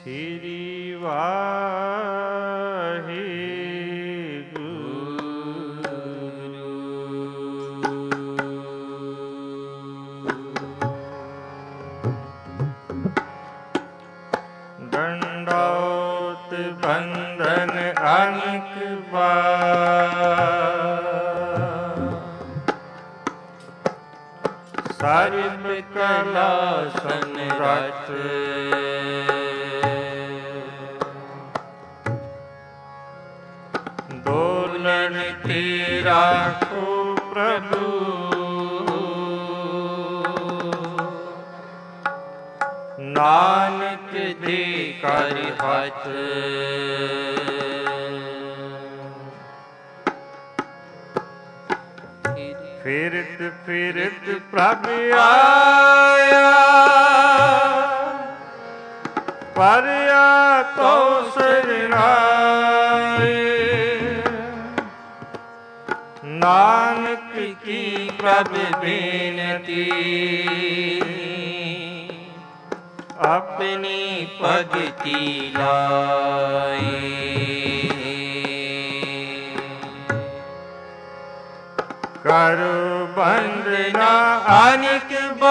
ਸ੍ਰੀ ਵਾਹਿਗੁਰੂ। ਦੰਡੌਤ ਬੰਧਨ ਅਨਕ ਬਾਰ, ਸਰਬ ਕਲਾ ਸਮਰੱਥ, ਦੋਲਨ ਤੇ ਰਾਖੋ ਪ੍ਰਭੂ, ਨਾਨਕ ਦੇ ਕਰ ਹੱਥ। ਫਿਰਤ ਫਿਰਤ ਪ੍ਰਭ ਆਇਆ, ਪਰਿਆ ਤੋ ਸਰਨਾਏ, ਨਾਨਕ ਕੀ ਪ੍ਰਭ ਬੇਨਤੀ, ਆਪਣੀ ਭਗਤੀ ਲਾਏ। ਕਰੋ ਬੰਦਨਾ ਅਨੇਕ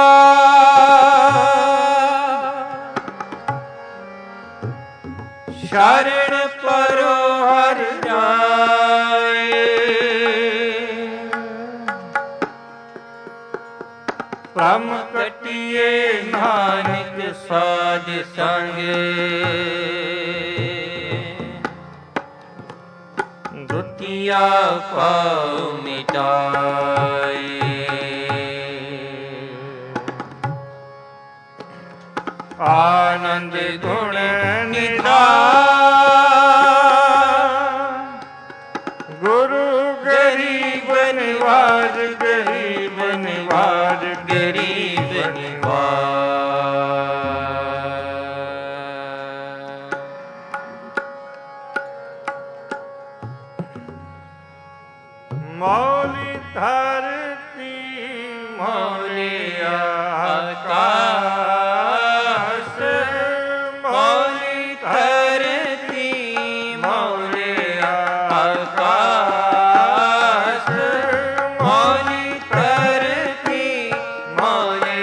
ਬਾਰ, ਸ਼ਰਨ ਪਰੋ ਹਰਿ ਜਾਏ, ਭ੍ਰਮ ਕਟਿਏ ਨਾਨਕ ਸਾਧ ਸੰਗ, ਦੁਤੀਆ ਪਾਉ ਮਿਟਾਏ। ਆਨੰਦ ਗੁਣ ਨਿਧਾਨ, ਗੁਰੂ ਗਰੀਬ ਨਿਵਾਜ, ਗਰੀਬ ਨਿਵਾਜ, ਗਰੀਬ ਨਿਵਾਜ। ਮੌਲੀ ਧਰਤੀ ਮੌਲੀ ਆਕਾਸ਼, ਮੌਲੀ ਧਰਤੀ ਮੌਲੀ ਆਕਾਸ਼, ਮੌਲੀ ਧਰਤੀ ਮੌਲੀ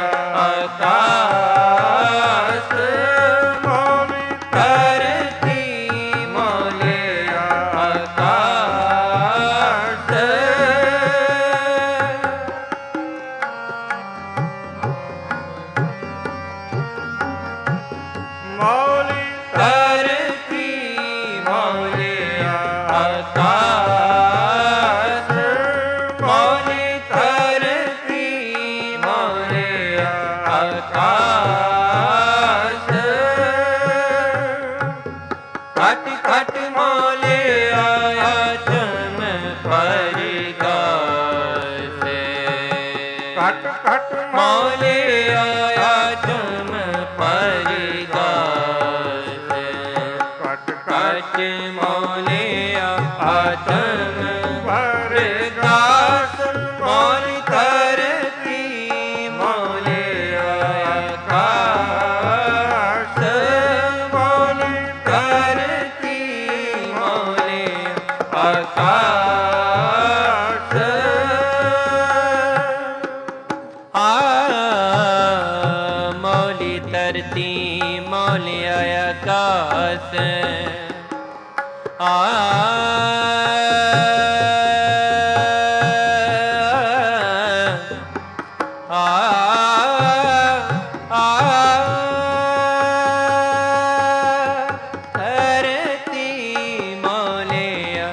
ਆਕਾਸ਼, ਮੌਲੀ ਧਰਤੀ ਮੌਲੀ ਆਕਾਸ਼। ਮੌਲੀ ਧਰਤੀ ਮੌਲੀ ਆਕਾਸ਼, ਮੌਲੀ ਧਰਤੀ ਮੌਲੀ ਆਕਾਸ਼। ਘਟ ਘਟ ਮੌਲੀ ਆਚਮ ਪਰਗਾਸ, ਘਟ ਘਟ ਮੌਲੀ ਆਚਮ ਪਰਗਾਸ, ਘਟ ਘਟ ਮੌਲੀ ਆਚਮ ਪਰਗਾਸ। ਮੌਲੀ ਧਰਤੀ ਮੌਲੀ ਆਕਾਸ਼, ਮੌਲੀ ਧਰਤੀ ਮੌਲੀ ਆਕਾਸ਼। ਮੌਲੀ ਧਰਤੀ ਮੌਲੀ ਆਕਾਸ਼, ਧਰਤੀ ਮੌਲੀ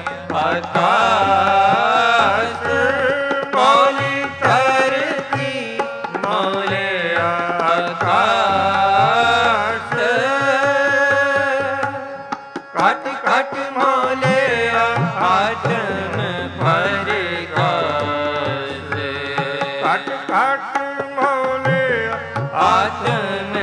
ਆਕਾਸ਼, ਮੌਲੀ ਧਰਤੀ ਮੌਲੀ ਆਕਾਸ਼। ਘਟ ਘਟ ਮੌਲੀ ਆਚਮ ਪਰਗਾਸ, ਘਟ ਘਟ ਮੌਲੀ ਆਚਮ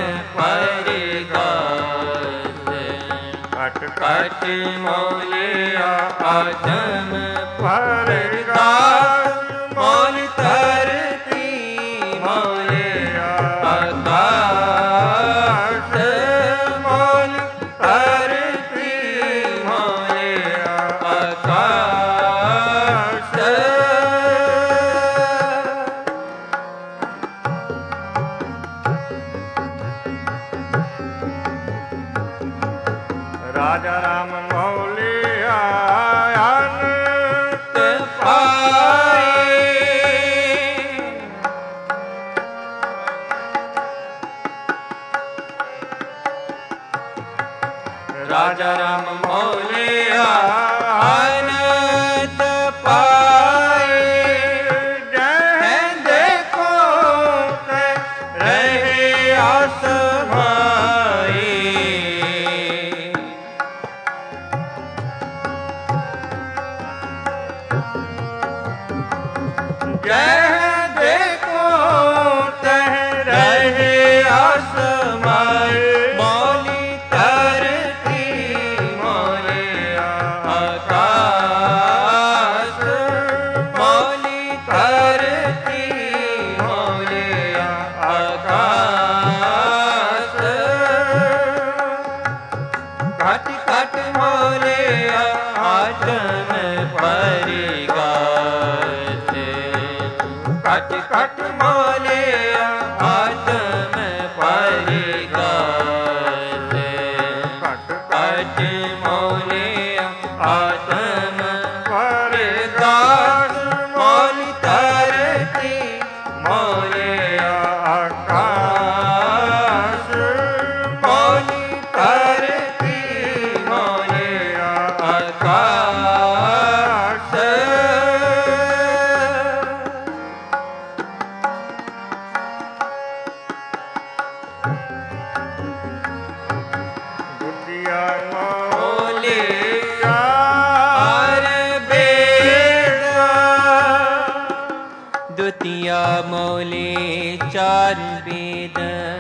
ਪਰਗਾਸ, ਘਟ ਘਟ ਮੌਲੀ ਆਚਮ ਪਰਗਾਸ। ਮੌਲੀ ਧਰਤੀ ਮੌਲੀ ਆਕਾਸ਼, ਮੌਲੀ ਰਾਜਾ ਰਾਮ ਮੌਲਿਆ ਅਨੰਤ ਪਾਏ। ਰਾਜਾ ਰਾਮ ਮੌਲਿਆ ਅਨੰਤ ਪਾਏ। ਜੈ ਦੇਖੋ ਤੈ ਰਹੇ ਆਸਮਾਈ। ਜੈ ਦੇਖੋ ਤੈ ਰਹੇ ਆਸਮਾਈ। ਮੌਲੀ ਧਰਤੀ ਮੌਲਿਆ ਆਕਾਸ਼। ਮੌਲੀ ਧਰਤੀ ਮੌਲਿਆ ਆਕਾਸ਼। ਘਟ ਘਟ ਮੌਲਿਆ ਆਤਮ ਪਰਿਗਾਸ। ਘਟ ਘਟ ਮੌਲਿਆ ਆਤਮ ਪਰਿਗਾਸ। ਘਟ ਘਟ ਮੌਲਿਆ ਆਤਮ ਪਰਿਗਾਸ। ਮੌਲੀ ਧਰਤੀ ਮੌਲਿਆ ਆਕਾਸ਼। ਮੌਲੀ ਧਰਤੀ ਮੌਲਿਆ ਆਕਾਸ਼। ਦੁਤੀਆ ਮੌਲਿਆ ਚਾਰ ਬੇਦ। ਦੁਤੀਆ ਮੌਲੇ ਚਾਰ ਬੇਦ।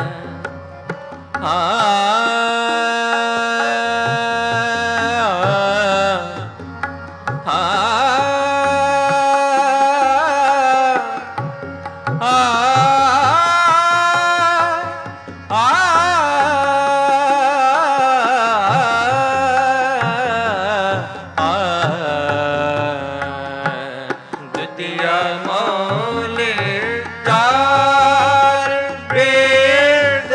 ਦੁਤੀਆ ਮੌਲੇ ਚਾਰ ਬੇਦ।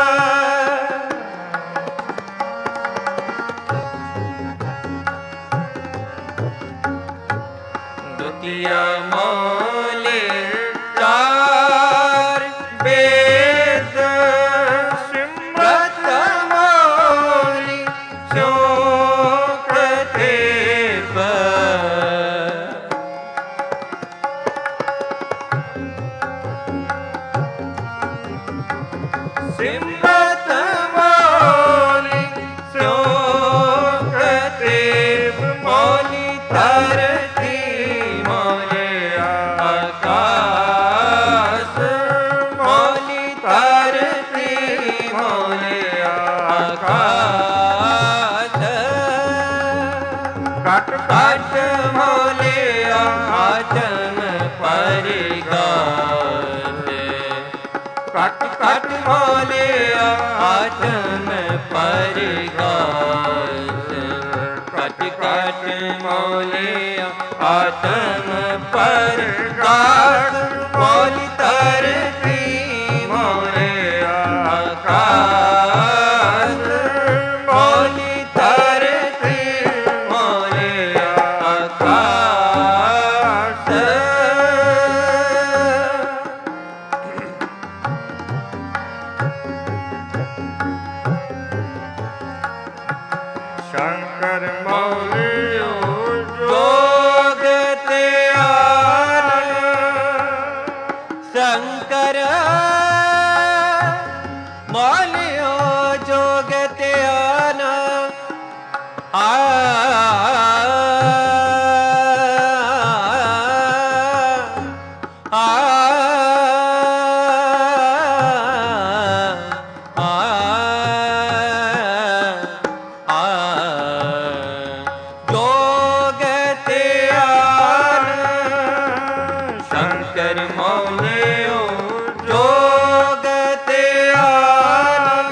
ਦੁਤੀਆ ਮੌਲੇ ਚਾਰ ਬੇਦ। ਸਿਮਰਤ ਮੌਲੀ ਸਿਉ ਕਤੇਬ। ਸਿਮਰਤ ਮੌਲੀ ਸਿਉ ਕਤੇਬ। ਮੌਲੀ ਧਰਤੀ ਮੌਲਿਆ ਆਕਾਸ਼। ਮੌਲੀ ਧਰਤੀ ਮੌਲਿਆ ਆਕਾਸ਼। ਘਟ ਘਟ ਮੌਲਿਆ ਆਤਮ ਪਰਿਗਾਸ। ਘਟ ਘਟ ਮੌਲਿਆ ਆਤਮ ਪਰਿਗਾਸ। ਘਟ ਘਟ ਮੌਲਿਆ ਆਤਮ ਪਰਿਗਾਸ। ਮੌਲੀ ਧਰਤੀ ਮੌਲਿਆ ਆਕਾਸ਼। ਮੌਲੀ ਧਰਤੀ ਮੌਲਿਆ ਆਕਾਸ਼। ਸ਼ੰਕਰ ਮੌਲਿਓ ਜੋਗ ਧਿਆਨ। ਸ਼ੰਕਰ ਮੌਲਿਓ ਜੋਗ ਧਿਆਨ। ਜੋਗ ਧਿਆਨ। ਸ਼ੰਕਰ ਮੌਲਿਓ ਜੋਗ ਧਿਆਨ।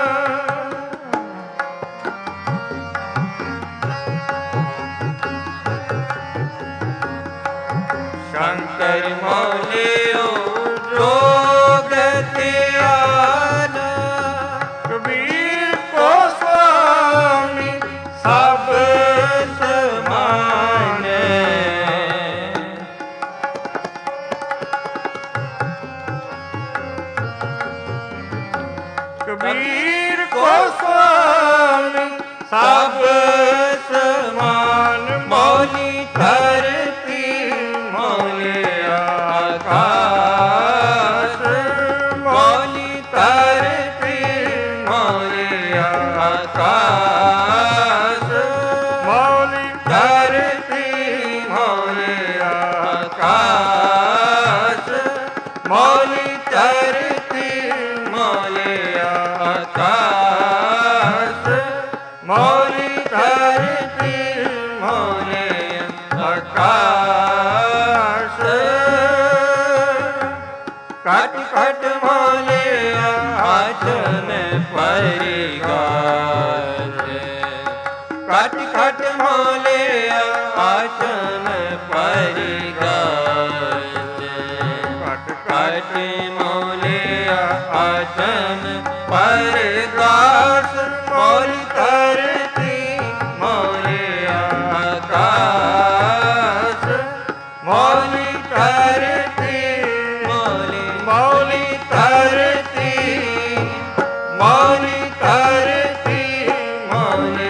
ਸ਼ੰਕਰ ਮੌਲਿਓ ਜੋਗ ਧਿਆਨ। ਕਬੀਰ ਕੋ ਸੁਆਮੀ आकाश मौली धरती मौले आकाश मौली धरती मौले आकाश मौली धरती मौले आकाश कट कट मौले आचन परिगार कट कट मौले आचन परिगार कट कट मौले आचन परिगास मौली धरती मौले आकाश मौली धरती मौली धरती मौली धरती मौले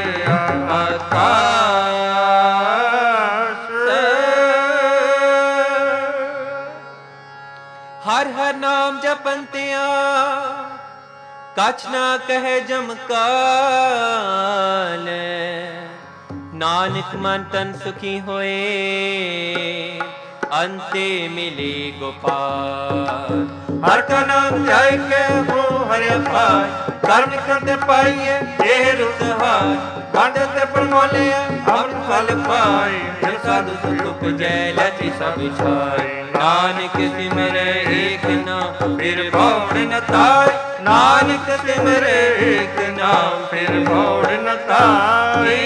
आकाश हर हर नाम जपंतिया कछ ना कहे जमकाल नानक मन तन सुखी होए अंते मिले गोपाल हर का नाम ध्याय के हो हरे पाय कर्म करते पाइए देह रुसहाय बांधते पर मोले अमृत फल पाए फिर साधु सुख जय लति सब छाय नानक सिमरे एक नाम फिर भौड़ न ताय नानक सिमरे एक नाम फिर भौड़ न ताय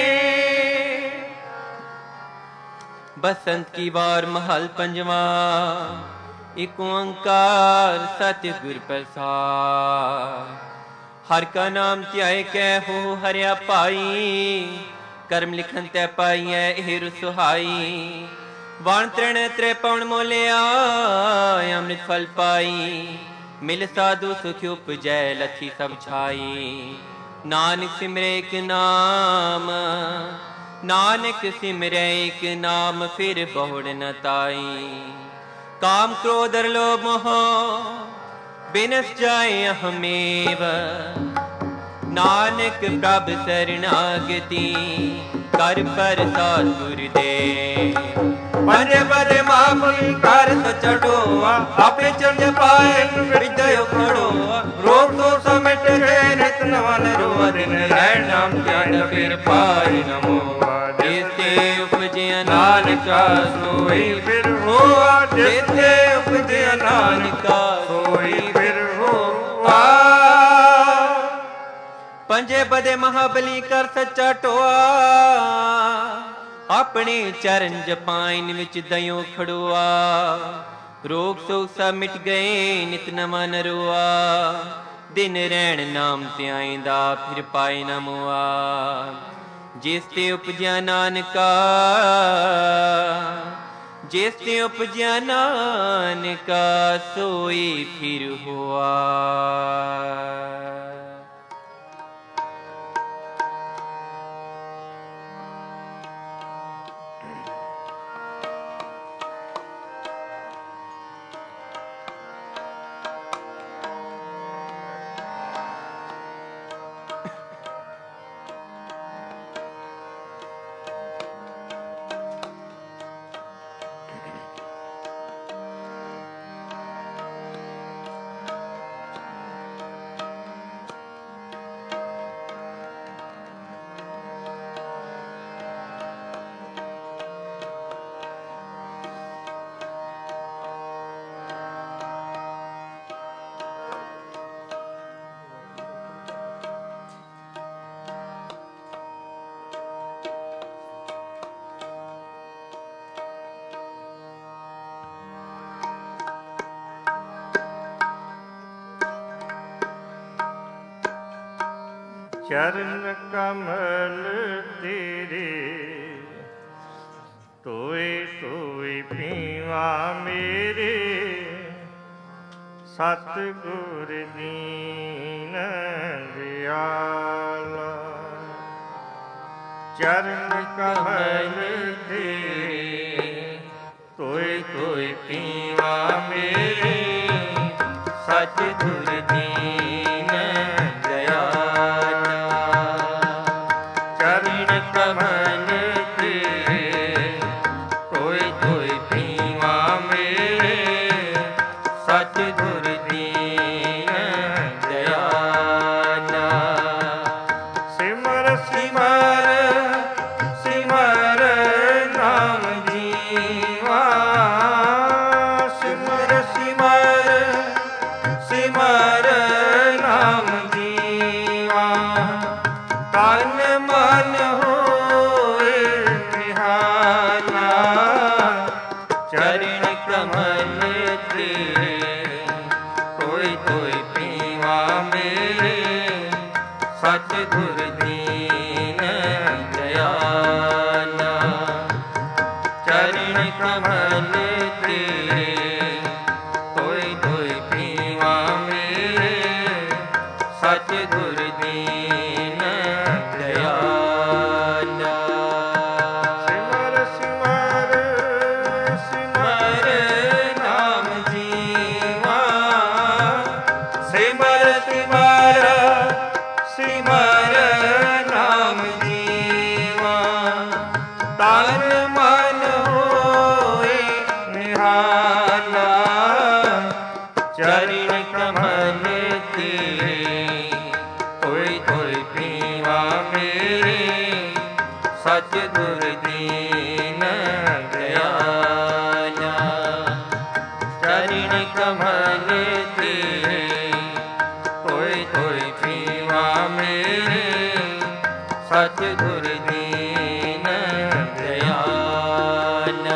बसंत की बार महल पंजवा एक ओंकार सतगुर प्रसाद हर का नाम त्याय कै हो हरिया पाई कर्म लिखन तै पाई है हिर सुहाई वाण त्रण त्रै पवन मोलिया अमृत फल पाई मिल साधु सुख उपजै लथी सब छाई नानक सिमरे एक नाम नानक सिमरे एक नाम फिर बहुड़ न ताई काम क्रोध लोभ मोह बिनस जाए अहमेव नानक प्रभ शरणागति कर प्रसाद गुरुदेव बने बने मामूली कार सचड़ोआ आपे चढ़ पाए विजय खड़ोआ रोग तो समेट गए नित नवन रोआ दिन रैन नाम ज्ञान फिर पाए नमोआ जिससे उपजे नानका सोई फिर हुआ जिससे उपजे नानका सोई फिर हुआ पंजे बदे महाबली कर सच्चा टोआ अपने चरण जपाइन विच दयो खड़ोआ रोग सोग सब मिट गए नित नवा नरोआ दिन रैण नाम त्याइंदा फिर पाए न मोआ जिस ते उपजया नानका जिस ते उपजया नानका सोई फिर हुआ। चरण कमल तेरे तोय तोय पीवा मेरे सतगुर दीन दयाला। चरण कमल तेरे तोय तोय पीवा मेरे सतगुर दीन दयाला। ਤਨ ਮਨ ਹੋਏ ਨਿਹਾਲਾ, ਚਰਨ ਕਮਲ ਤੇਰੇ ਕੋਈ ਕੋਈ ਪੀਵਾ ਮੇਰੇ, ਸਤਿਗੁਰ ਦੀਨ ਦਇਆਲਾ। ਚਰਨ ਕਮਲ ਤੇਰੇ ਕੋਈ ਕੋਈ ਪੀਵਾ ਮੇਰੇ, ਸਤਿਗੁਰ ਦੀਨ ਦਇਆਲਾ। ਸਿਮਰ ਸਿਮਰ ਸਿਮਰ ਨਾਮ ਜੀਵਾ, ਸਿਮਰ ਸਿਮਰ ਸਿਮਰ ਨਾਮ ਜੀਵਾ, ਤਨ ਮਨ ਹੋਏ ਨਿਹਾਲਾ, ਚਰਨ ਕਮਲ ਤੇਰੇ ਕੋਈ ਕੋਈ ਪੀਵਾ ਮੇਰੇ, ਸਤਿਗੁਰ ਦੀਨ ਦਇਆਲਾ। ਚਰਨ ਕਮਲ ਤੇਰੇ ਕੋਈ ਕੋਈ ਪੀਵਾ ਮੇਰੇ, ਸਤਿਗੁਰ ਦੀਨ ਦਇਆਲਾ।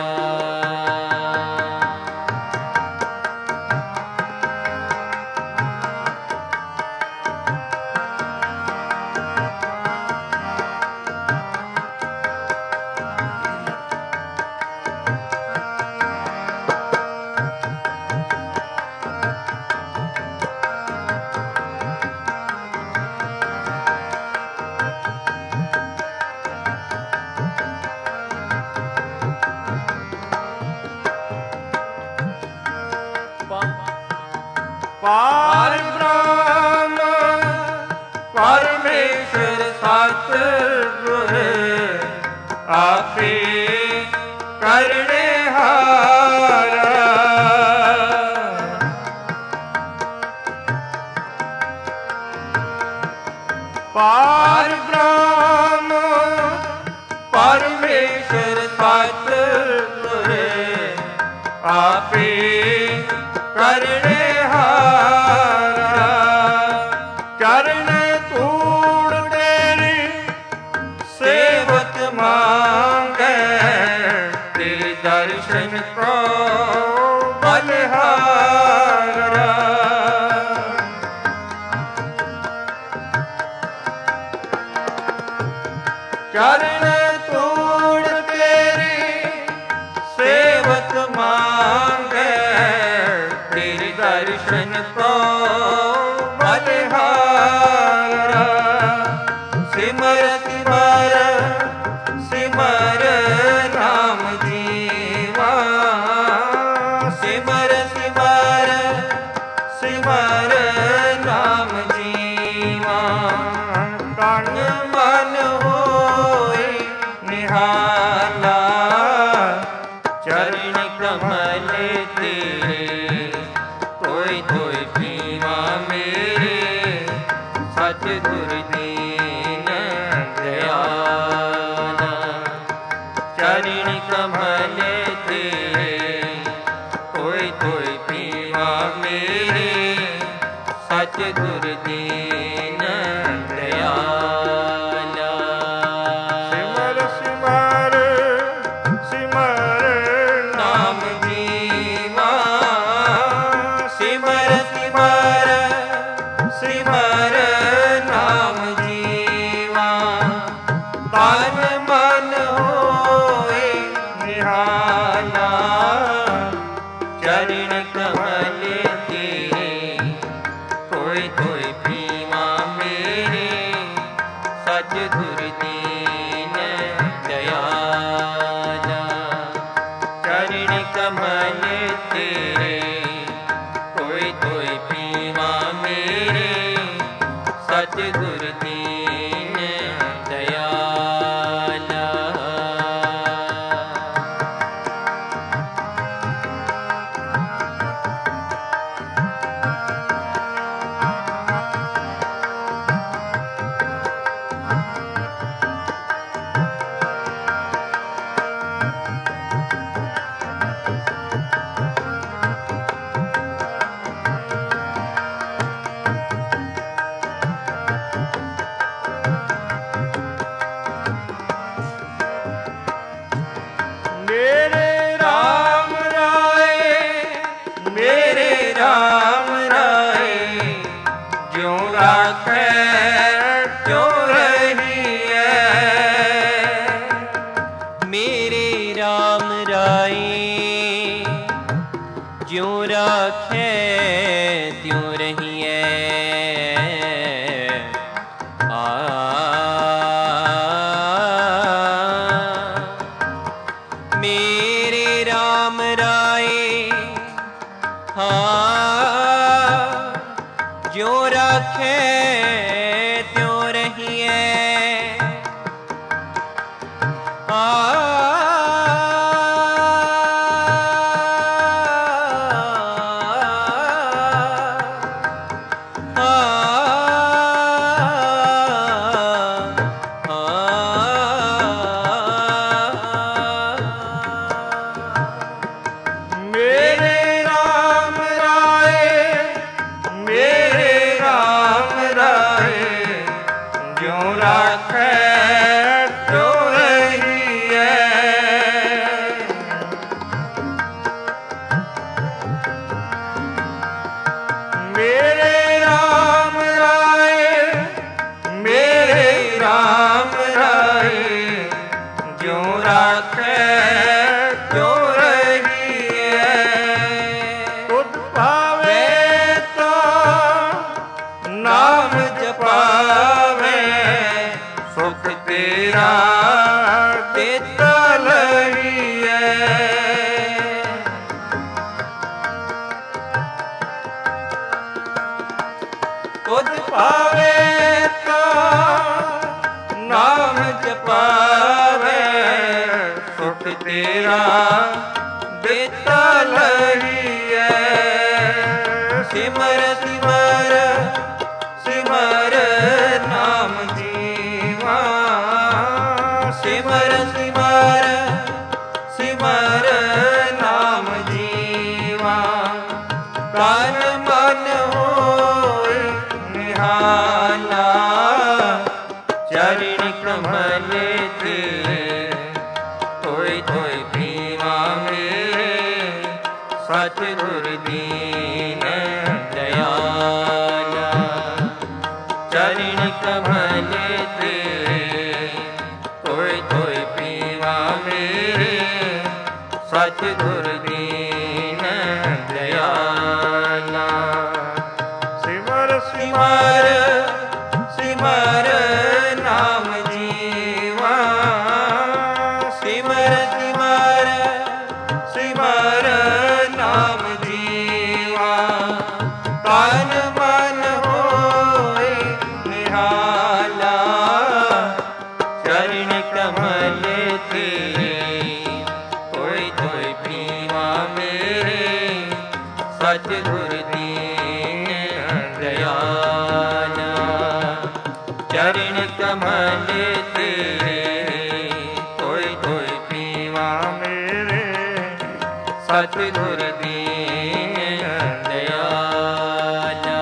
ਪਾਰ ਬ੍ਰਹਮ ਪਰਮੇਸ਼ਰ ਸਤਿਗੁਰ, ਆਪੇ ਕਰਨੇ ਹਾਰਾ। ਪਾਰ ਬ੍ਰਹਮ ਪਰਮੇਸ਼ਰ ਸਤਿਗੁਰ, ਆਪੇ ਕਰਨੇ ਹਾਰਾ। ਚਰਨ ਧੂੜ ਤੇਰੀ ਸੇਵਤ ਮੰਗੈ, ਤੇਰੇ ਦਰਸ਼ਨ ਕੋ ਬਲਿਹਾਰਾ। ਚਰਨ ਧੂੜ ਤੇਰੀ ਸੇਵਤ ਮੰਗੈ, ਤੇਰੇ ਦਰਸ਼ਨ ਕੋ ਬਲਿਹਾਰਾ। ਸਿਮਰ ਸਿਮਰ ਸਿਮਰ ਨਾਮ ਜੀਵਾ, ਸਿਮਰ ਸਿਮਰ ਸਿਮਰ ਨਾਮ ਜੀਵਾ, ਤਨ ਮਨ ਹੋਏ ਨਿਹਾਲਾ। ਚਰਨ ਕਮਲ ਤੇਰੇ ਕੋਈ ਕੋਈ ਪੀਵਾ ਮੇਰੇ, ਸਤਿਗੁਰ ਦੀਨ ਦਇਆਲਾ। ਚਰਨ ਕਮਲ ਤੇਰੇ ਕੋਈ ਕੋਈ ਪੀਵਾ ਮੇਰੇ, ਸਤਿਗੁਰ ਦੀਨ ਦਇਆਲਾ। ਸਿਮਰ ਸਿਮਰ ਸਿਮਰ ਨਾਮ ਜੀਵਾ, ਸਿਮਰ ਸਿਮਰ ਸਿਮਰ ਨਾਮ ਜੀਵਾ, ਤਨ ਮਨ ਹੋਏ ਨਿਹਾਲਾ। ਚਰਨ ਕਮਲ ਤੇਰੇ ਕੋਈ ਕੋਈ ਪੀਵਾ ਮੇਰੇ, ਸਤਿਗੁਰ ਦੀਨ ਦਇਆਲਾ। ਚਰਨ ਕਮਲ ਤੇਰੇ ਕੋਈ ਕੋਈ ਪੀਵਾ ਮੇਰੇ, ਸਤਿਗੁਰ ਦੀਨ ਦਇਆਲਾ। ਜਿਉ ਰਾਖੈ ਤਿਉ ਰਹੀਐ। ਮੇਰੇ ਰਾਮ ਰਾਏ, ਮੇਰੇ ਰਾਮ ਰਾਏ, ਜਿਉ ਰਾਖੈ ਤਿਉ ਰਹੀਐ। ਤੁਧ ਭਾਵੇ ਤਾਂ ਨਾਮ ਜਪਾਵੇ, ਸੁਖ ਤੇਰਾ ਦਿੱਤਾ ਲਹੀਐ। ਤੁਧ ਭਾਵੇ ਤਾਂ ਨਾਮ ਜਪਾਵੇ, ਸੁਖ ਤੇਰਾ ਦਿੱਤਾ ਲਹੀਐ। ਸਿਮਰ ਸਿਮਰ ਸਿਮਰ ਨਾਮ ਜੀਵਾ, ਸਿਮਰ ਸਿਮਰ ਸਿਮਰ ਨਾਮ ਜੀਵਾ। ਤਨ ਮਨ ਹੋਇ ਨਿਹਾਲਾ, ਚਰਨ ਕਮਲ ਤੇ ਧੋਇ ਧੋਇ ਪੀਵਾਂਗੇ। ਸਤਿਗੁਰ ਦੀਨ ਦਇਆਲਾ, ਚਰਨ ਕਮਲ ਤੇ ਧੋਇ ਧੋਇ ਪੀਵਾਂਗੇ। ਸਤਿਗੁਰ ਦੀਨ ਦਇਆਲਾ। ਸਿਮਰ ਸਿਮਰ ਸਿਮਰ ਨਾਮ ਜੀਵਾ, ਸਿਮਰ ਸਿਮਰ ਸਿਮਰ ਨਾਮ ਜੀਵਾ। ਤਨ ਮਨ ਹੋਇ ਨਿਹਾਲਾ, ਚਰਨ ਕਮਲ ਤੇ ਧੋਇ ਧੋਇ ਪੀਵਾਂਗੇ। ਸਤਿਗੁਰ ਦੀਨ ਦਇਆਲਾ, ਚਰਨ ਕਮਲ ਤੇ ਧੋਇ ਧੋਇ ਪੀਵਾਂਗੇ। ਸਤਿਗੁਰ ਦੀਨ ਦਇਆਲਾ।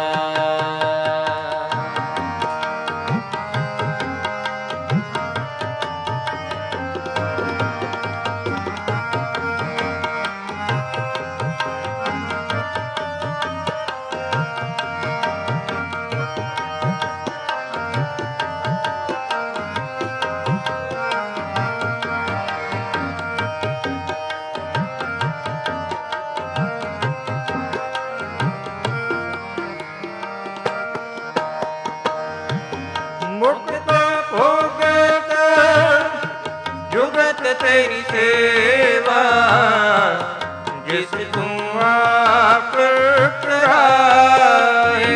ਮੁਕਤ ਭੋਗਤ ਜੁਗਤ ਤੇਰੀ ਸੇਵਾ, ਜਿਸ ਤੂੰ ਆਪ ਕਰਾਏ।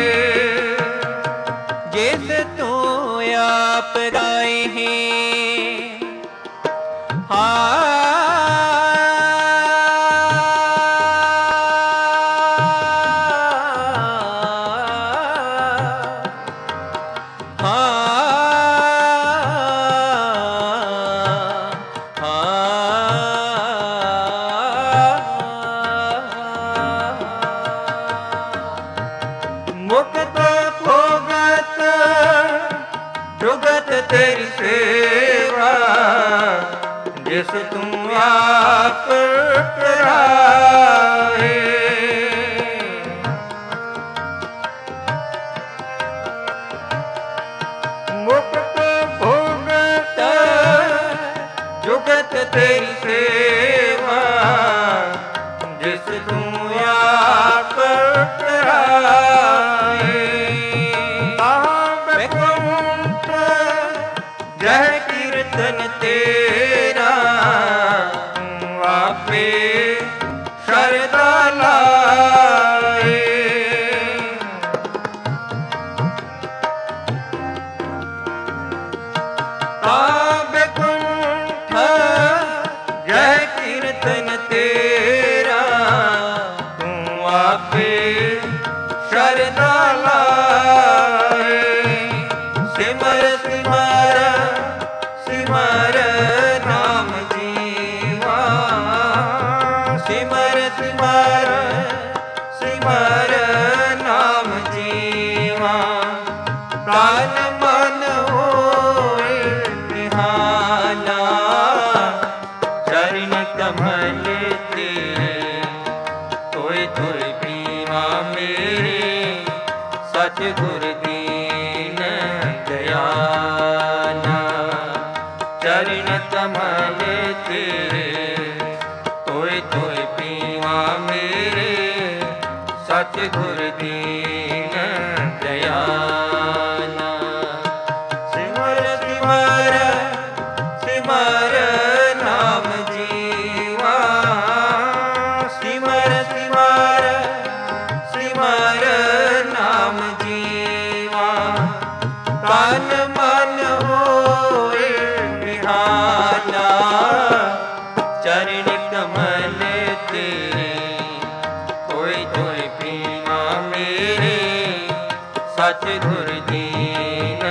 ਜਿਸ ਤੂੰ ਆਪ ਗਾਏ ਹੈ ਮੁਕਤ ਭੋਗਤ ਜੁਗਤ ਤੇਰੀ ਸੇਵਾ, ਜਿਸ ਤੂੰ ਆਪ ਕਰਾਏ। ਮੁਕਤ ਭੋਗਤ ਜੁਗਤ ਤੇਰੀ ਸੇਵਾ, ਜਿਸ ਤੂੰ ਆਪ ਕਰਾਏ। ਜੈ ਕੀਰਤਨ ਤੇਰਾ, ਤੂੰ ਆਪੇ ਸ਼ਰਧਾ ਲਾਏ। ਬੈਕੁੰਠ ਜੈ ਕੀਰਤਨ ਤੇਰਾ, ਤੂੰ ਆਪੇ ਸ਼ਰਧਾ ਲਾਏ। ਸਿਮਰ ਸਿਮਰ ਸਿਮਰ ਨਾਮ ਜੀਵਾ, ਸਿਮਰ ਸਿਮਰ ਸਿਮਰ ਨਾਮ ਜੀਵਾ। ਤਨ ਮਨ ਤਨ ਮਨ ਹੋਏ ਨਿਹਾਲਾ। ਚਰਨ ਕਮਲ ਤੇਰੇ ਕੋਈ ਕੋਈ ਪੀਵਾ ਮੇਰੇ, ਸਤਿਗੁਰ ਦੀਨ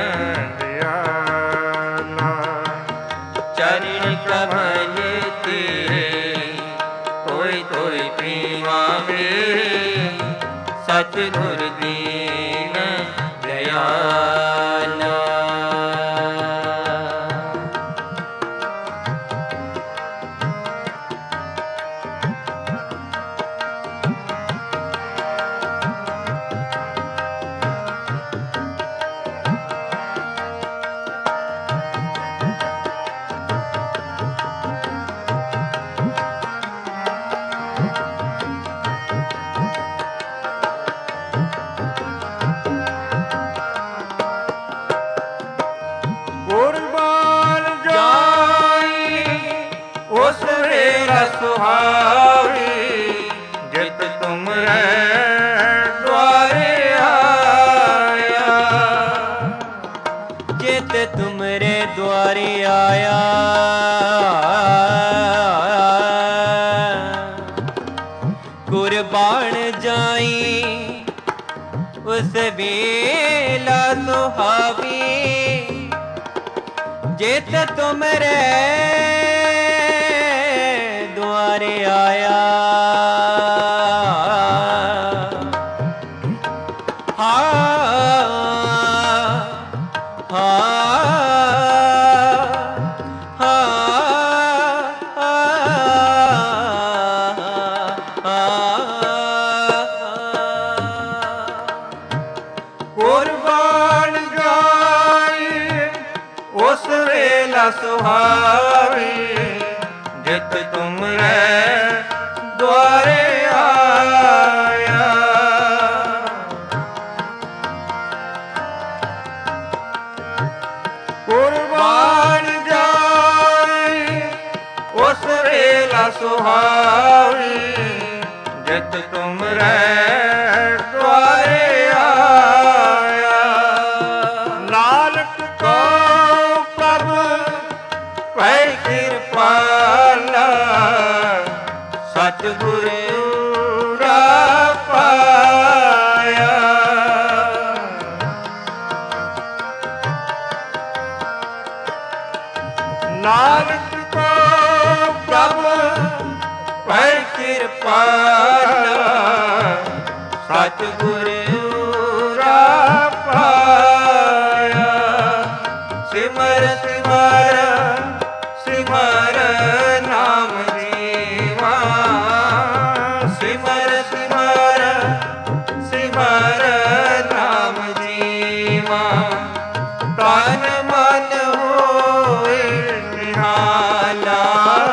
ਦਿਆਲਾ। ਚਰਨ ਕਮਲ ਤੇਰੇ ਕੋਈ ਕੋਈ ਪੀਵਾ ਮੇਰੇ, ਸਤਿਗੁਰ ਦੀਨ ਦਿਆਲਾ। ਗੁਰਬਾਨ ਜਾਈ ਉਸ ਵੇਲਾ ਸੁਹਾਵੀ, ਜਿਤ ਤੁਮਰੇ ਦੁਆਰੇ ਆਇਆ। ਜਿਤ ਤੁਮਰੇ ਦੁਆਰੇ ਆਇਆ, ਕੁਰਬਾਨ ਜਾਈ ਉਸ ਵੇਲਾ ਸੁਹਾਵੀ, ਜਿਤ ਤੁਮਰੇ ਦੁਆਰੇ ਆਇਆ। ਕੁਰਬਾਨ ਜਾਈ ਉਸ ਵੇਲਾ ਸੁਹਾਵੀ, ਜਿਤ ਤੁਮਰੇ ਦੁਆਰੇ ਆਇਆ। ਕੁਰਬਾਨ ਜਾਈ ਉਸ ਵੇਲਾ ਸੁਹਾਵੀ, ਜਿਤ ਤੁਮਰੇ ਦੁਆਰੇ ਆਇਆ। ਨਾਨਕ ਕੋ ਪ੍ਰਭ ਭੈ ਕਿਰਪਾਲਾ, ਸਤਿਗੁਰੂ ਰਾ ਪਾਇਆ। ਨਾਨਕ ਕੋ ਪ੍ਰਭ ਭੈ ਕਿਰਪਾਲਾ, ਸਤਿਗੁਰੂ ਰਾ ਪਾਇਆ। ਸਿਮਰ ਸਿਮਰ ਸਿਮਰ ਨਾਮ ਜੀਵਾ, ਸਿਮਰ ਸਿਮਰ ਸਿਮਰ ਨਾਮ ਜੀਵਾ। ਤਨ ਮਨ ਹੋਏ ਨਿਹਾਲਾ,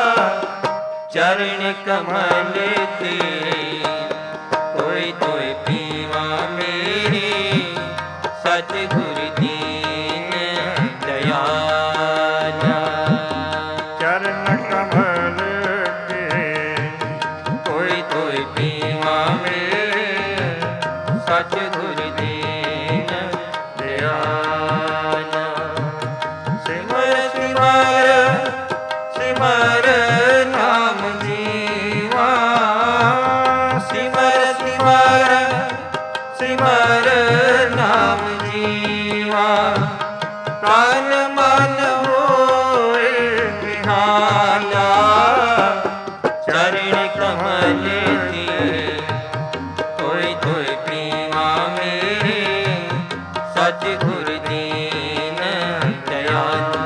ਚਰਨ ਕਮਲ ਤੇਰੇ ਕੋਈ ਕੋਈ ਪੀਵਾ ਮੇਰੇ, ਸਤਿਗੁਰ ਦੀਨ ਦਿਆਲਾ। ਚਰਨ ਕਮਲ ਕੇ ਕੋਈ ਕੋਈ ਪੀਵਾ ਮੇਰੇ, ਸਤਿਗੁਰ ਦੀਨ ਦਿਆਲਾ। ਸਿਮਰ ਸਿਮਰ ਸਿਮਰ ਨਾਮ ਜੀਵਾ, ਸਿਮਰ ਸਿਮਰ ਸਿਮਰ ਨਾਮ ਜੀਵਾ। ਤਨ ਮਨ ਹੋਏ ਨਿਹਾਲਾ, ਚਰਨ ਕਮਲ ਤੇਰੇ ਕੋਈ ਕੋਈ ਪੀਵਾ ਮੇਰੇ, ਸਤਿਗੁਰ ਦੀਨ ਦਿਆਲਾ।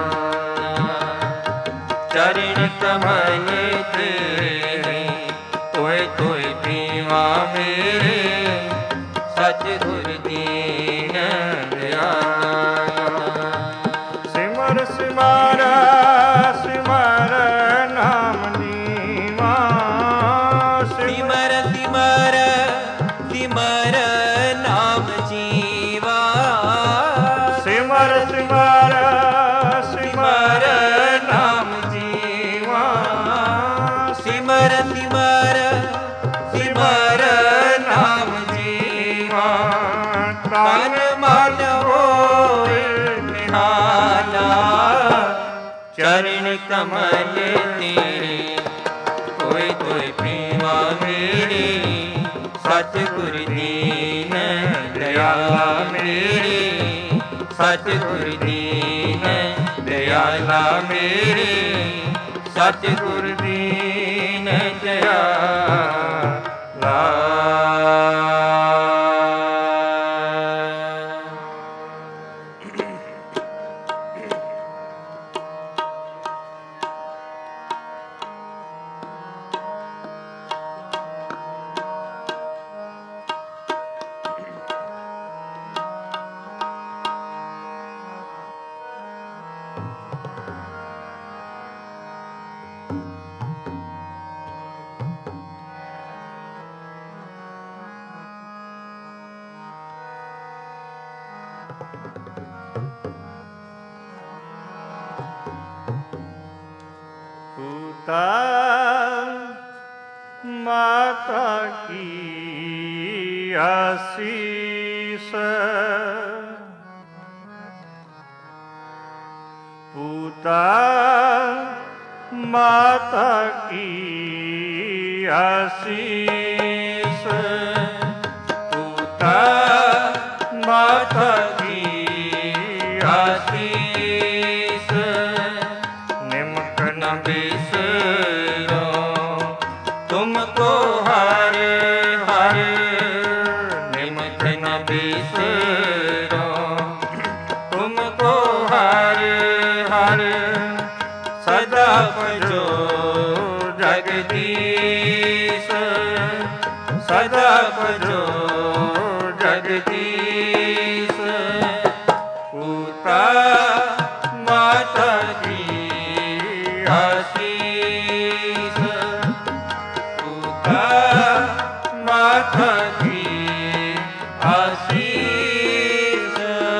ਚਰਨ ਕਮਲ ਤੇਰੇ ਕੋਈ ਕੋਈ ਪੀਵਾ ਮੇਰੇ, ਸਤਿਗੁਰ ਦੀਨ ਦਿਆਲਾ। ਸਿਮਰ ਸਿਮਰ ਸਿਮਰ ਨਾਮ ਨੀਵਾ, ਸਿਮਰ ਸਿਮਰ ਸਿਮਰ ਨਾਮ ਜੀਵਾ। ਸਿਮਰ ਸਿਮਰ ਸਿਮਰ ਨਾਮ ਜੀਵਾ। ਸਿਮਰ ਸਿਮਰ ਸਿਮਰ ਨਾਮ ਜੀਵਾ। ਤਨ ਮਨ ਹੋਏ चरण कमल तेरे कोई कोई प्रेमा मेरे सतगुर दीन दयाला मेरे सतगुर दीन दयाला मेरे सतगुर दीन दयाला। माता की आशीष पूता माता की आशीष पूता माता की आशीष निमक न बिसरो तुमको हर हर निमक न बिसरो तुमको हर हर सदा भजो जगदीश सदा भजो जगदीश पूता माता की आशीष पूता माता की आशीष।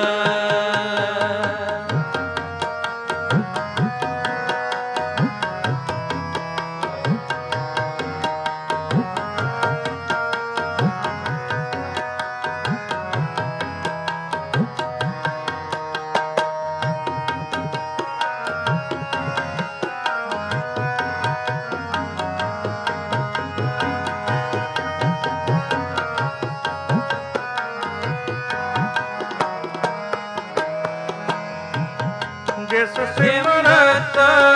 जिस सिमरत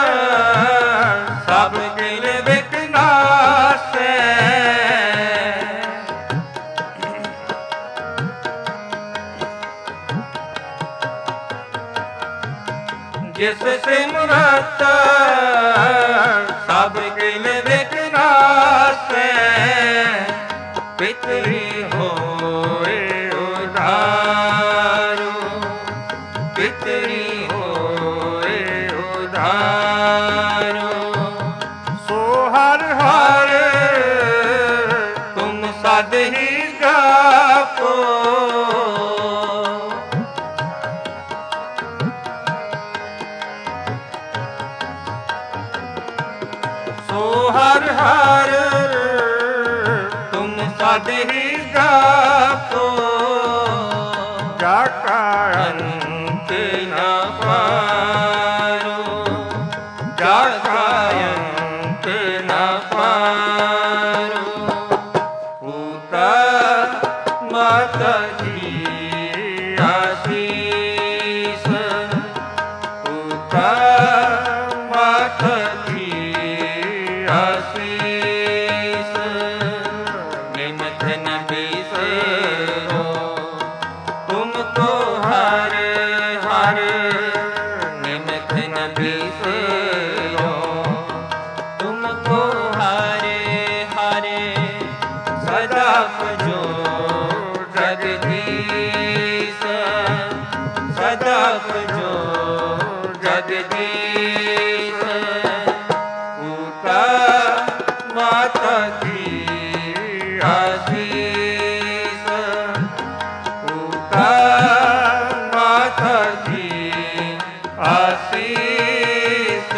सब किल विकनाशे जिस सिमरत सब किल विकनाशे पितरी होए उधारो पितरी सो हर हर तुम सद ही गापो सो हर हर तुम सद ही गापो जाका अंत न पारो जाका अंत न पारो पूता माता की आशीष पूता माता की आशीष निमक न बिसरो तुमको हर हर निमक न बिसरो तुमको हरे हरे सदा भजो जगदीश सदा भजो जगदीश पूता माता की आशीष पूता माता की आशीष।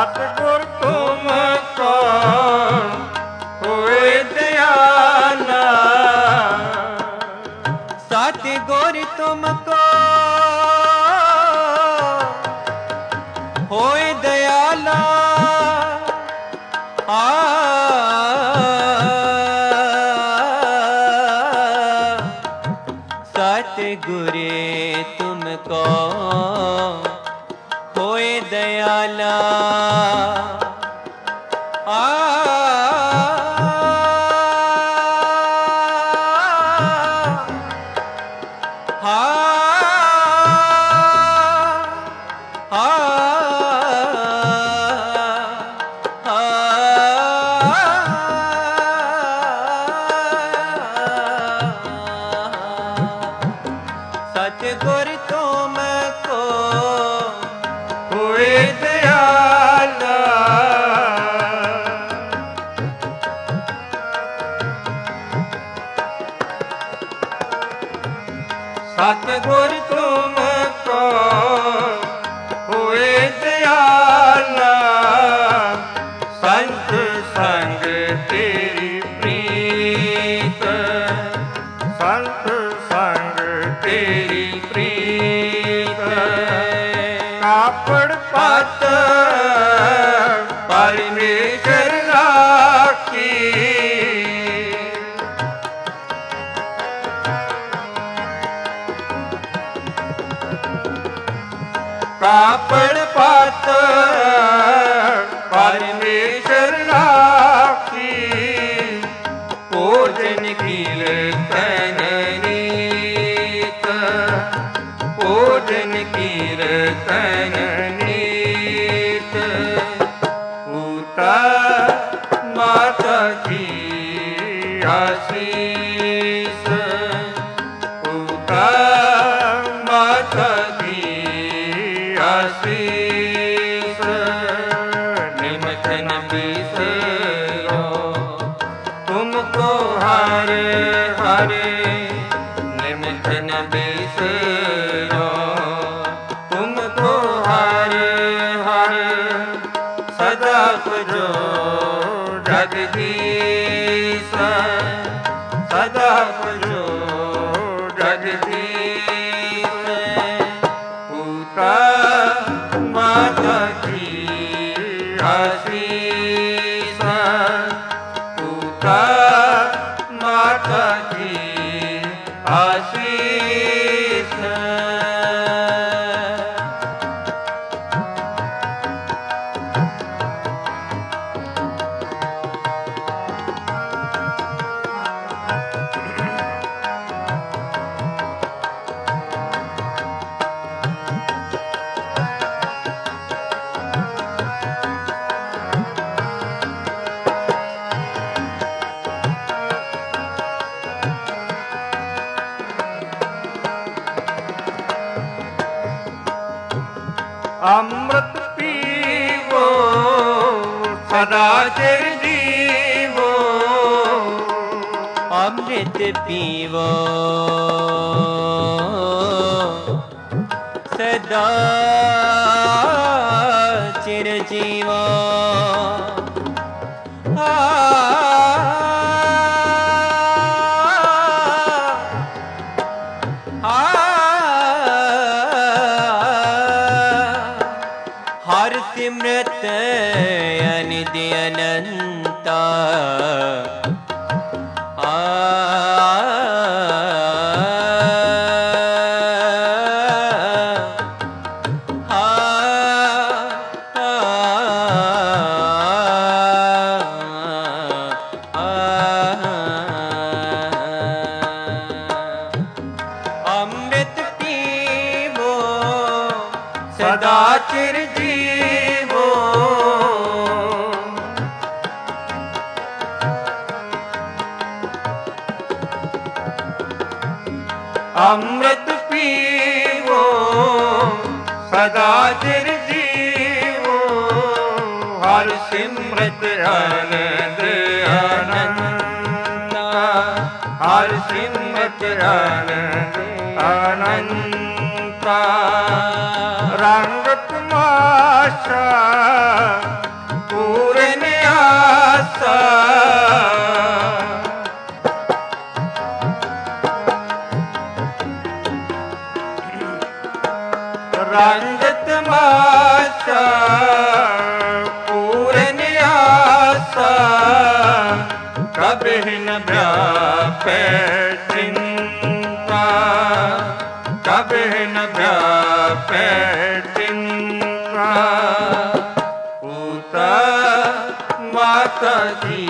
ਸਤਿਗੁਰ ਤੁਮ ਕੋ ਹੋਏ ਦਿਆਲਾ, सतगुर तुमको होए दयाला, सतगुर तुमको होए दयाला, सतगुर तुमको ਹੋਏ ਦਿਆਲਾ, ਸਤਿਗੁਰ ਤੁਮ ਕੋ ਹੋਏ ਦਿਆਲਾ, ਸੰਤ ਸੰਗ ਤੇਰੀ ਪ੍ਰੀਤ, ਸੰਤ ਸੰਗ ਤੇਰੀ ਪ੍ਰੀਤ, ਕਾਪੜ ਪਤ ਪਰਮੇਸ਼ਰ ਰਾਖੀ, ਕਾਪੜ ਪਤ ਪਰਮੇਸ਼ਰ ਰਾਖੀ, ਭੋਜਨ ਕੀਰਤਨ ਨੀਤ, ਭੋਜਨ ਕੀਰਤਨ ਨੀਤ, ਪੂਤਾ ਮਾਤਾ ਕੀ ਆਸੀਸ, ਪੂਤਾ ਮਾਤਾ ਕੀ ਆਸੀਸ, ਨਿਮਖ ਨ ਬਿਸਰੋ ਤੁਮਕੋ ਹਰਿ ਹਰਿ, ਨਿਮਖ ਨ ਬਿਸਰੋ ਤੁਮਕੋ ਹਰਿ ਹਰਿ, ਸਦਾ ਪੁਜੋ ਜਗਦੀਸ਼, ਸਦਾ ਪੁਜੋ ਜਗਦੀਸ਼, ਪੂਤਾ ਮਾਤਾ ਕੀ ਆਸੀਸ, ਪੂਤਾ ਮਾਤਾ ਕੀ ਆਸੀਸ। ਅੰਮ੍ਰਿਤ ਪੀਵੋ ਸਦਾ ਚਿਰ ਜੀਵੋ, अमृत पीवो सदा चिर जीवो, हर सिमरत अनिद अनंता, अमृत पीवो ਸਦਾ ਚਿਰ ਜੀਵੋ, ਅੰਮ੍ਰਿਤ ਪੀਵੋ ਸਦਾ ਚਿਰ ਜੀਵੋ, ਹਰ ਸਿਮਰਤ ਆਨੰਦ ਆਨੰਦ, ਹਰ ਸਿਮਰਤ ਆਨੰਦ ਆਨੰਦ, ਰੰਗ ਕੁਮਾਰ आशा पूरन आशा रंग तमाशा पूरन आशा कभी न व्यापे चिंता कभी न व्यापे चिंता पूता माता की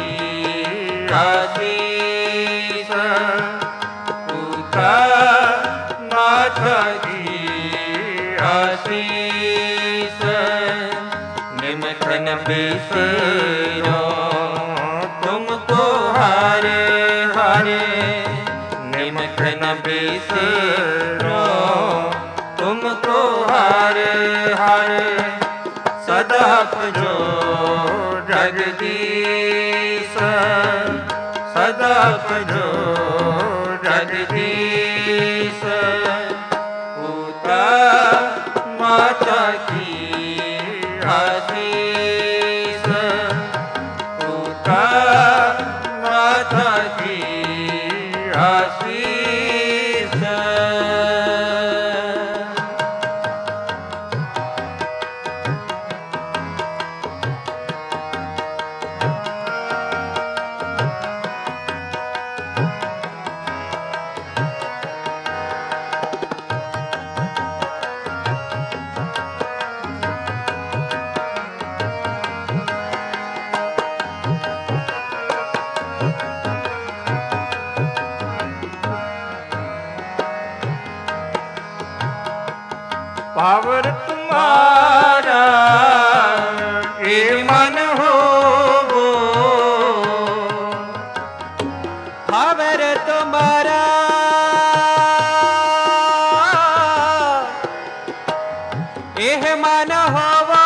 आशीष पूता माता की आशीष निमखन बिसेरो तुमको हरे हरे निमखन बिसेरो तुमको हरे हरे सदा जो जगदीश सदा जो जगदीश माता की आशीष पूता माता की आशीष पावर तुम्हारा ये मन हो पावर तुम्हारा यह मन हो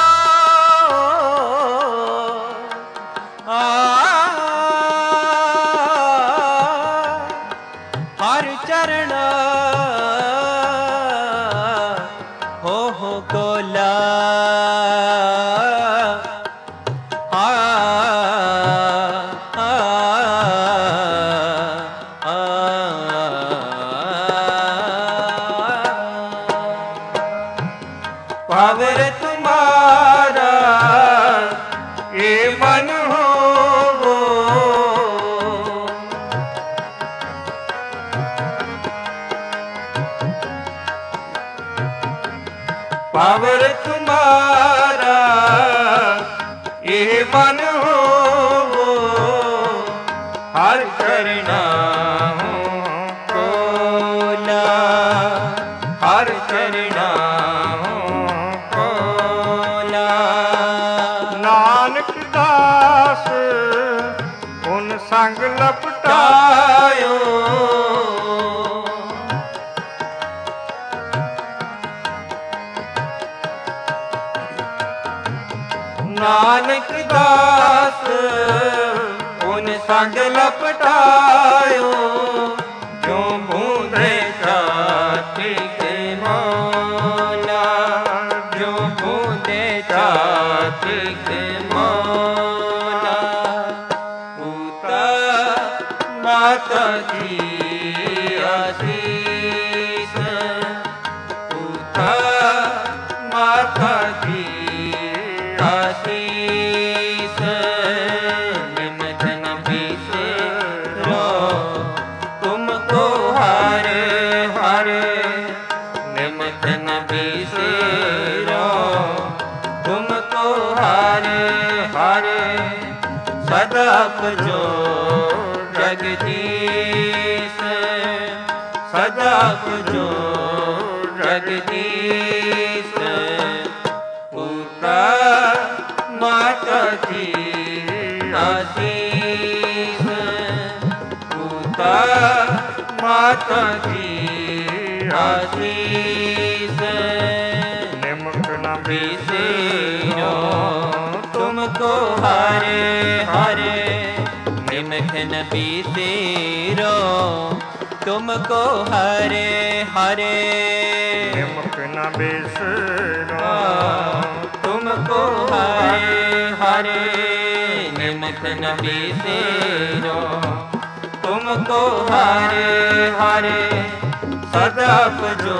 हर चरण हो कोला पावर तुम्हारा ये मन हो पावर तुम्हारा ये मन हो हर करना कोला हर करना कोला नानक दास उन संग लपटायो नानक दास उन संग लपटायो जो बूंदे छाती के मौला जो बूंदे छाती के मौला पूता माता की आशीष पूता माता की आशीष निमखन बिसेरो तुमको हरे हरे निमखन बिसेरो तुमको हरे हरे सदा जो जगदीश सदा जो जगदीश पूता माता की आशीष पूता माता की आशीष निमखन बिसेरो तुमको हरे हरे निमखन बिसेरो तुमको हरे हरे निमखन बिसेरो हारे निमक न बिसेरो तुमको हारे हारे सदा भजो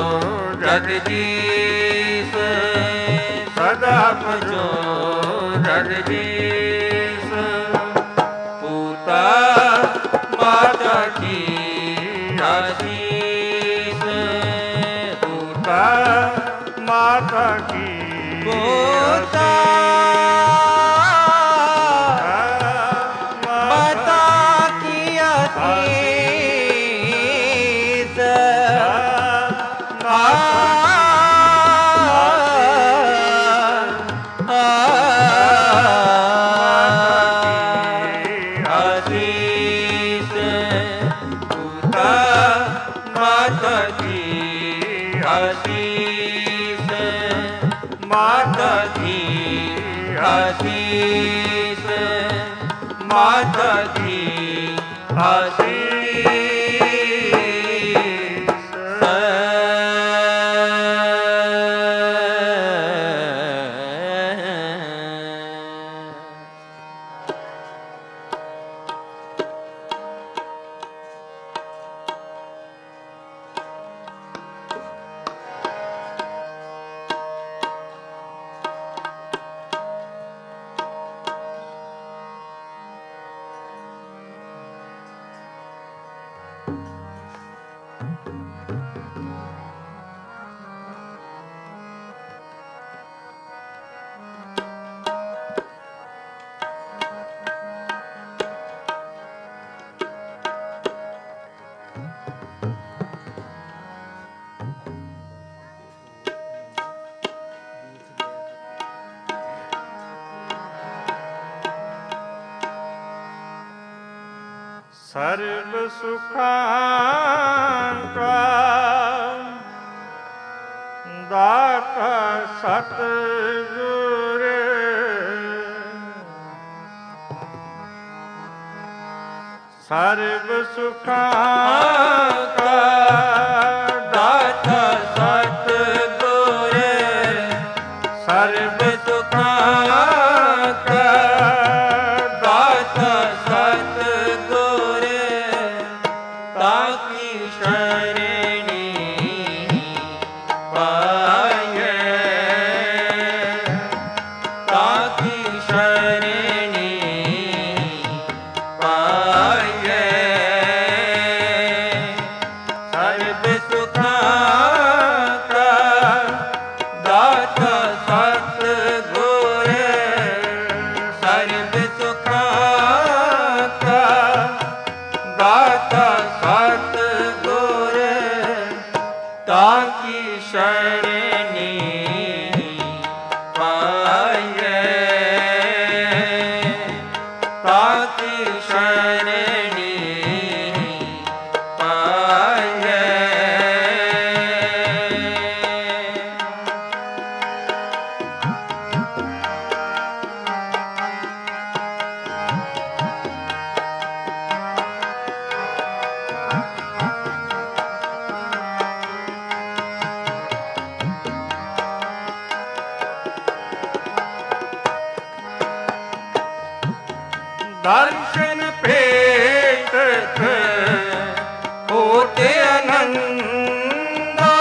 जगदीश सदा भजो जगदीश पूता माता की आशीष पूता माता की पूता माता की आशीष आशीष पूता माता की आशीष माता की आशीष माता की सर्व सुखां का दाता सतगुर सर्व सुखां का दाता सतगुर सर्व सुखां का दाता सतगुर ताकी शरणी पाए ताकी शरणी पाए सर्व सुखां का दाता सतगुर सर्व सुखां का दाता सतगुर ताकी शरणी पाए ताकी शरणी पाए दर्शन भेटत होते आनंदा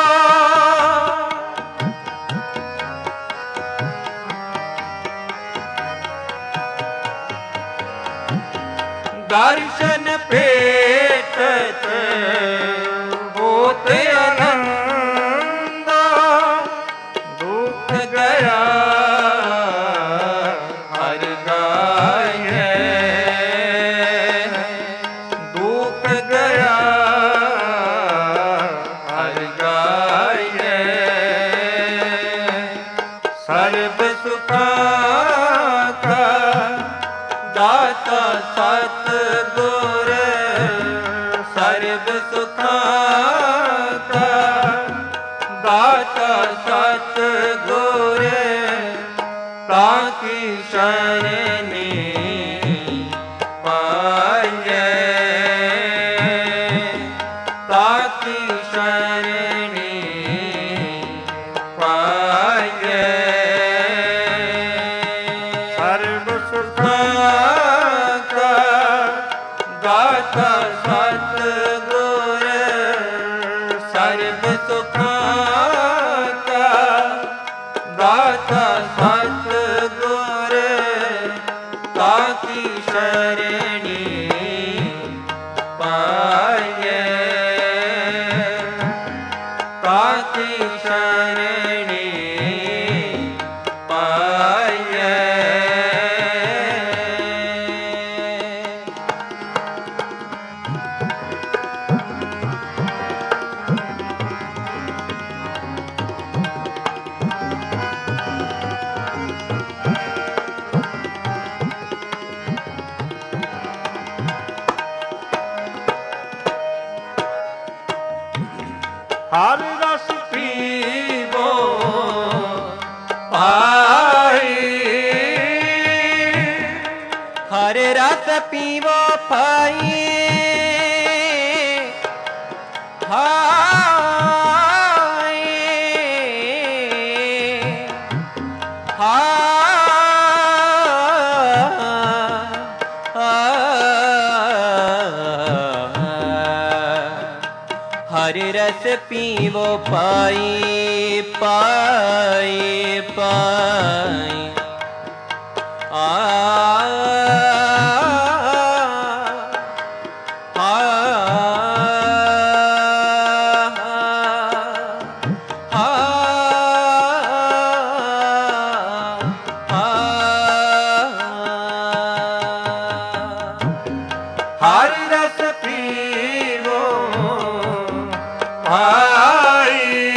दर्शन भेटत होते आनंदा दुख गया हर गाये दुख गया हर गाये सर्व सुखां का दाता सतगुर सर्व सुखां का दाता सतगुर ताकी शरणी पाए ताकी शरणी पाए सर्व सुखां का दाता सतगुर ताकी शरणी पाए, ताकी शरणी पाए। हर रस पीवो पाई, हर रस पीवो पाई, हाय हर रस पीवो पाई पाई पाई। हर रस पीवो भाई,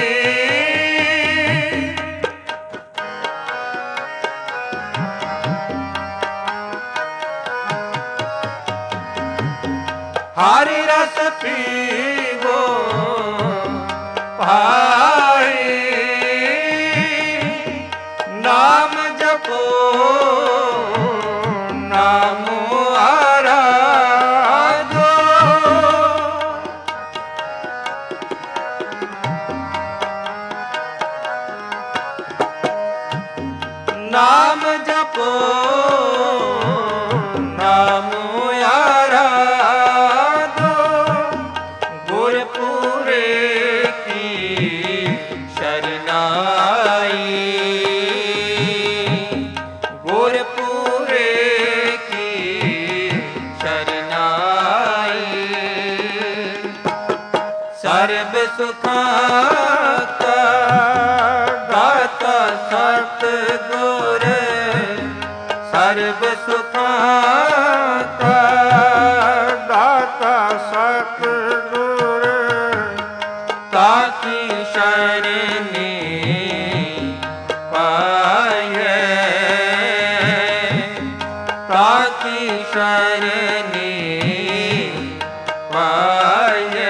हर रस पीवो भाई, नाम जपो नाम आराधो, नाम जपो नाम आराधो, गुरपुरे की शरणाई, गुरपुरे की शरणाई। सर्व सुखां का दाता सतगुर, सर्व सुखां का दाता सतगुर ताकी शरणी पाए, ताकी शरणी पाए।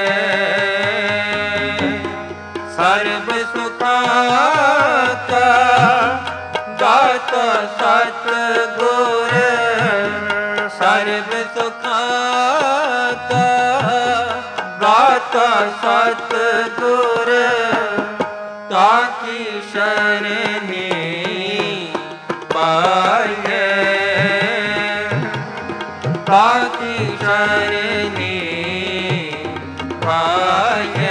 सर्व सुखां का दाता सतगुर, सर्व सुखां का दाता सतगुर ताकी शरणी पाए, ताकी शरणी पाए।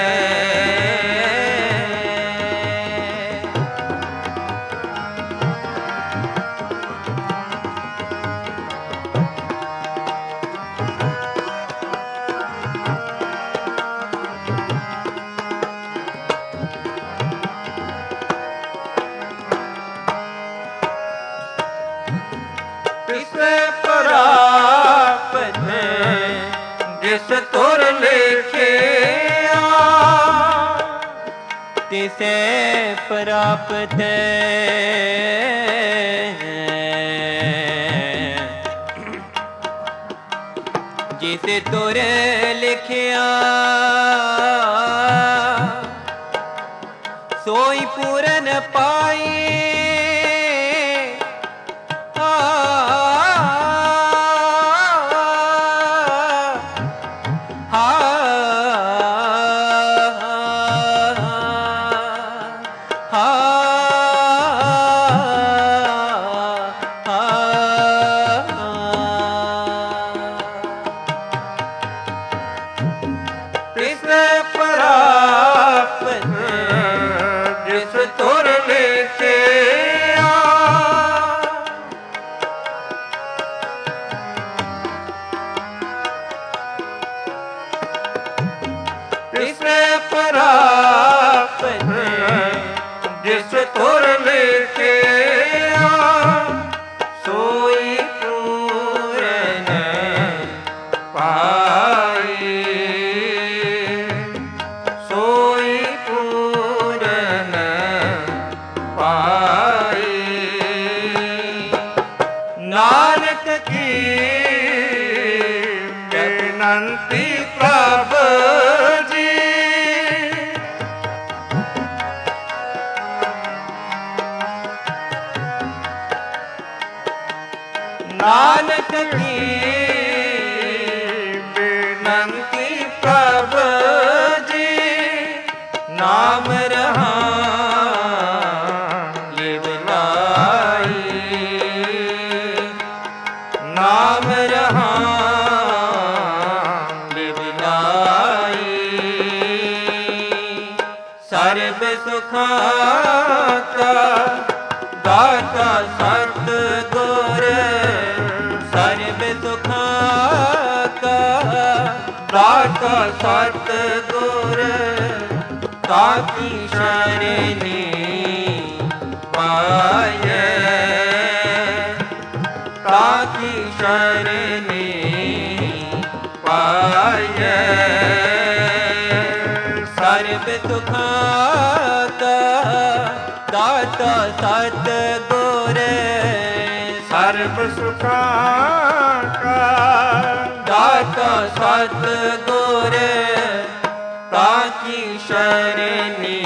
किसे प्राप्त जिस तुर लेखे तिसे प्राप्त जिसे तुर लिखिया, सोई पूरन पाई। किसे प्राप्त ਨਾਨਕ ਕੀ ਬੇਨੰਤੀ ਪ੍ਰਭ ਜੀ ਨਾਮ ਰਹਾ ਲਿਵ ਲਾਈ ਨਾਮ ਰਹਾ ਲਿਵ ਲਾਈ ਸਰਬ ਸੁਖਾਂ ਕਾ ਦਾਤਾ ਸਤਿਗੁਰ ਸਰਬ ਸੁਖਾਂ ਕਾ ਦਾਤਾ ਸਤਿਗੁਰ ਤਾਕੀ ਸ਼ਰਣੀ ਪਾਇਐ ਤਾਕੀ ਸ਼ਰਣੀ ਪਾਇਐ ਸਰਬ ਸੁਖਾਂ ਕਾ ਦਾਤਾ ਸਤਿਗੁਰ ਸਰਬ ਸੁਖਾਂ ਕਾ ਦਾਤਾ ਸਤਿਗੁਰ ਤਾਕੀ ਸ਼ਰਣੀ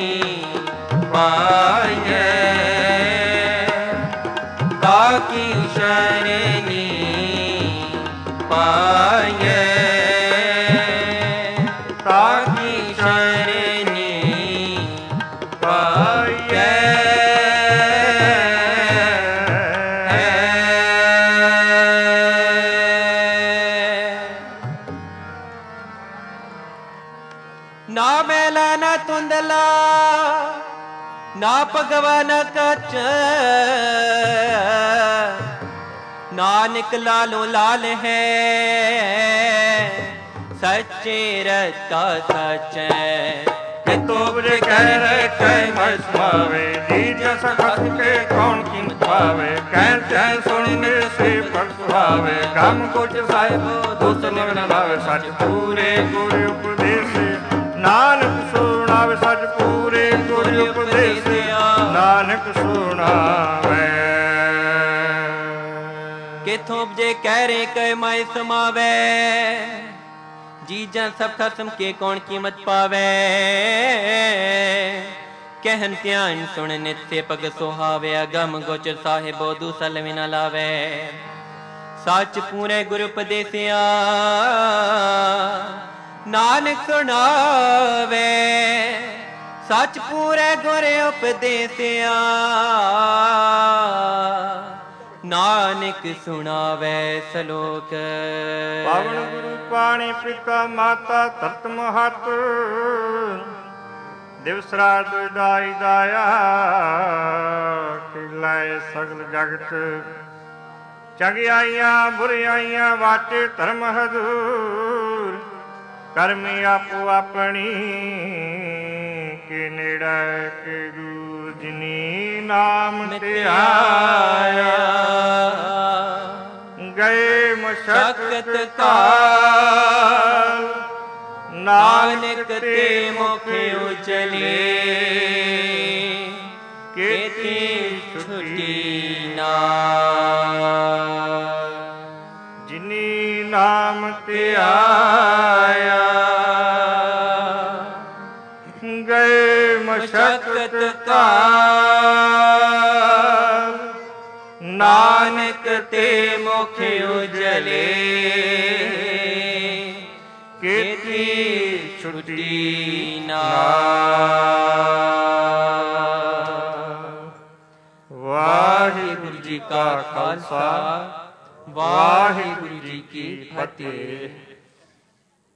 ਪਾਇਐ ਤਾਕੀ ਸ਼ਰਣੀ ਪਾਇਐ ਤਾਕੀ ਸ਼ਰਣੀ ਪਾਇਐ ਨਾ ਮੈਲਾ ਨਾ ਧੁੰਦਲਾ ਨਾ ਭਗਵਾਨ ਕੱਚ ਨਾਨਕ ਲਾਲੋ ਲਾਲ ਹੈ ਸੱਚੇ ਰਤਾ ਸੱਚੈ ਕਿਤੋਂ ਬਰੇ ਕਹਿ ਰਹਿ ਕਹਿ ਮੈਂ ਸੁਆਵੇ ਜੀ ਜਸ ਖਤ ਕੇ ਕੌਣ ਕੀਮਤ ਪਾਵੇ ਕਹਿ ਚੈ ਸੁਣ ਮੇਰੇ ਸੇ ਪਰ ਸੁਹਾਵੇ ਗਮ ਕੁਚ ਸਾਹਿਬ ਦੁਸ ਨਿਵਨ ਲਾਵੇ ਸੱਚ ਪੂਰੇ ਗੁਰ ਉਪਦੇਸ ਨਾਨਕ ਸੁਣਾਵੇ ਸੱਚ ਪੂਰੇ ਗੁਰ ਉਪਦੇਸ ਨਾਨਕ ਸੁਣਾਵੇ ਕਿਥੋਂ ਉਪਜੇ ਕਹਿ ਰੇ ਕਹਿ ਮੈਂ ਸਮਾਵੇ ਜੀਜਾਂ ਸਭ ਖਸਮ ਕੇ ਕੌਣ ਕੀਮਤ ਪਾਵੇ ਕਹਿਨ ਧਿਆਨ ਸੁਣ ਨਿਤ ਪਗ ਸੁਹਾਵੇ ਅਗਮ ਗੋਚਰ ਸਾਹਿਬੋ ਦੂਸਲ ਵਿ ਨ ਲਾਵੇ ਸੱਚ ਪੂਰੇ ਗੁਰ ਉਪਦੇਸਿਆ ਨਾਨਕ ਸੁਣਾਵੇ ਸੱਚ ਪੂਰੇ ਗੁਰ ਉਪਦੇਸਿਆ ਨਾਨਕ ਸੁਣਾਵੇ ਸਲੋਕ ਪਾਵਨ ਗੁਰੂ ਪਾਣੀ ਪਿਤਾ ਮਾਤਾ ਧਰਤ ਮਹਤ ਦਿਵਸ ਰਾਤ ਦਾਈ ਦਾਇਆ ਖਿਲਾਏ ਸਗਲ ਜਗਤ ਚੰਗਿਆਈਆਂ ਬੁਰਿਆਈਆਂ ਵਾਟੇ ਧਰਮ ਹਜ਼ੂਰ ਕਰਮੀ ਆਪੋ ਆਪਣੀ ਕੇ ਨੇੜੇ ਕੇ ਦੂਰ ਜਿਨੀ ਨਾਮ ਤੇ ਆਇਆ ਗਏ ਮਸ਼ਕਤ ਕਾਲ ਨਾਨਕ ਤੇ ਮੁਖ ਉਜਲੇ ਕੀਤੀ ਛੁਟੀ ਨਾ ਜਿਨੀ ਨਾਮ ਤੇ ਆਇਆ ਗਏ ਮਸ਼ਕਤ ਕਾਲ ਨਾਨਕ ਤੇ ਮੁਖ ਉਜਲੇ ਕੀਤੀ ਛੁਟੀ ਨਾ ਵਾਹਿਗੁਰੂ ਜੀ ਕਾ ਖਾਲਸਾ ਵਾਹਿਗੁਰੂ ਜੀ ਕੀ ਫਤਿਹ।